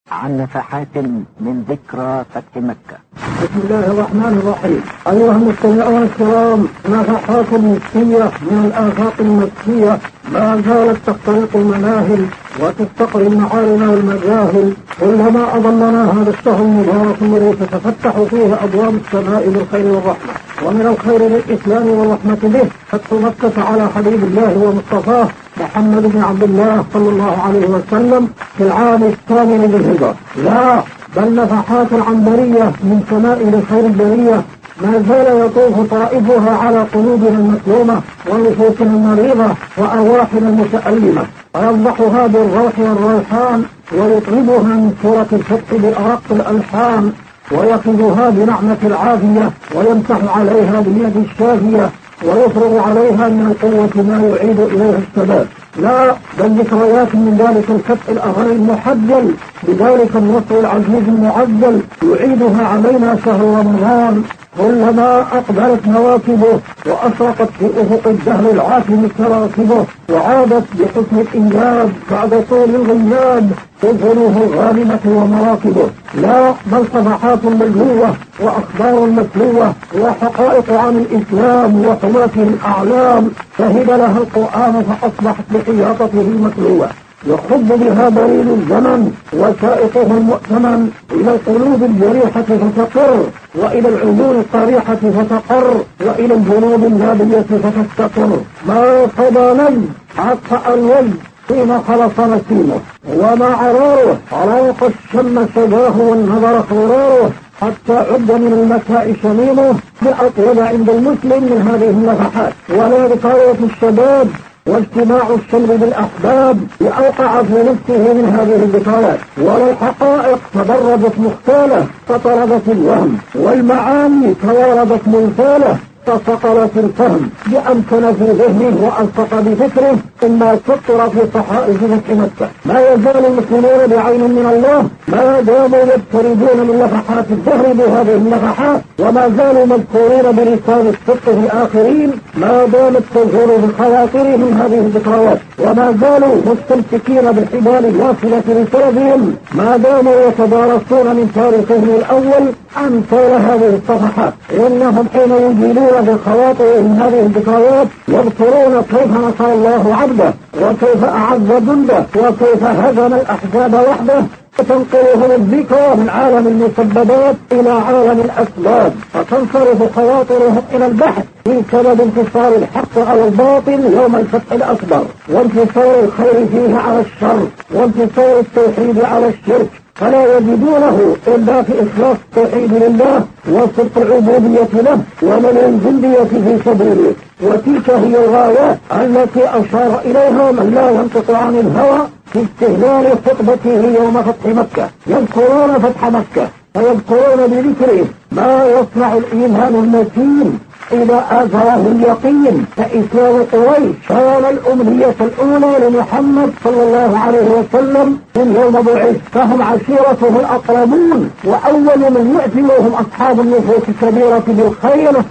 عن نفحات من ذكرى فتح مكة. بسم الله الرحمن الرحيم. أيها المستمعون الكرام، نفحات مكية من الآفاق المكية ما زالت تخترق المناهل وتستقري المعالم والمجاهل. كلما أظلنا هذا الشهر المبارك الذي تتفتح فيه أبواب السماء بالخير والرحمة، ومن الخير للإسلام والرحمة به فتح مكة على حبيب الله ومصطفاه محمد بن عبد الله صلى الله عليه وسلم في العام الثامن للهجرة. لا، بل نفحات عنبرية من سماء لخير البرية ما زال يطوف طائفها على قلوبنا المكلومة ونفوسنا المريضة وأرواحنا المتألمة، ويفضحها بالروح والروحان، ويطربها من سورة الفتح بأرق الألحان، ويقظها بنعمة العافية، ويمسح عليها باليد الشافية، ويفرغ عليها من القوة ما يعيد إليها الشباب. لا، بل ذكريات من ذلك الفتح الأغر المحجل بذلك النصر العزيز المعجل يعيدها علينا شهر رمضان. كلما أقبلت مواكبه وأشرقت في أفق الدهر العاتم كراكبه، وعادت بحسن الإنجاب بعد طول الغياب سفنه الغانمة ومراكبه. لا، بل صفحات ملهوة وأخبار متلوة وحقائق عن الإسلام وحماته الأعلام شهد لها القرآن فأصبحت بحياطته متلوة، يخض بها بريد الزمن وسائقه المؤتمن إلى القلوب الجريحة فتقر، وإلى العيون الصريحة فتقر، وإلى الجنوب النابية فتستقر. ما قضى نجم عطفأ الوجه حين خلص نسيمه، وما عراره عراق الشم سباه والنظر خراره، حتى عد من المساء شميمه بأطيب عند المسلم من هذه النفحات. ولا ذكرية الشباب واجتماع الشمل بالأحباب لأوقع في نفسه من هذه الذكريات، ولا الحقائق تدرجت مختالة فطردت الوهم، والمعاني تواردت منفالة فصقلت الفهم، بأمكن في ذهنه وألصق بفكره إما سطر في صحائف فتح مكة. ما يزال المسلمون بعين من الله ما داموا يبتردون من نفحات الدهر بهذه النفحات، وما زالوا مذكورين بلسان الصدق الآخرين ما دامت تزور بخواطرهم هذه الذكريات، وما زالوا مستمسكين بالحبال الواصلة لسردهم ما داموا يتدارسون من تاريخهم الأول أمثال هذه الصفحات. إنهم حين يجيلون بالخواطر من هذه الذكريات يذكرون كيف نصر الله عبده، وكيف أعز جنده، وكيف هزم الأحزاب وحده، فتنقلهم الذكرى من عالم المسببات إلى عالم الأسباب، فتنصرف خواطرهم إلى البحث في سبب انتصار الحق على الباطل يوم الفتح الأكبر، وانتصار الخير فيه على الشر، وانتصار التوحيد على الشرك، فلا يجدونه إلا في إخلاص التوحيد لله وصدق العبودية له ومن الجندية في سبيله. وتلك هي الغايات التي أشار إليها من لا ينطق عن الهوى في استهلال خطبته يوم فتح مكة. يذكرون فتح مكة ويذكرون بذكره ما يصنع الإيمان المتين إذا آثره اليقين، فإسلام قريش كان الأمنية الأولى لمحمد صلى الله عليه وسلم من يوم بعث، فهم عشيرته الأقربون، وأول من يأتي لهم أصحاب النفوس الكبيرة بالخير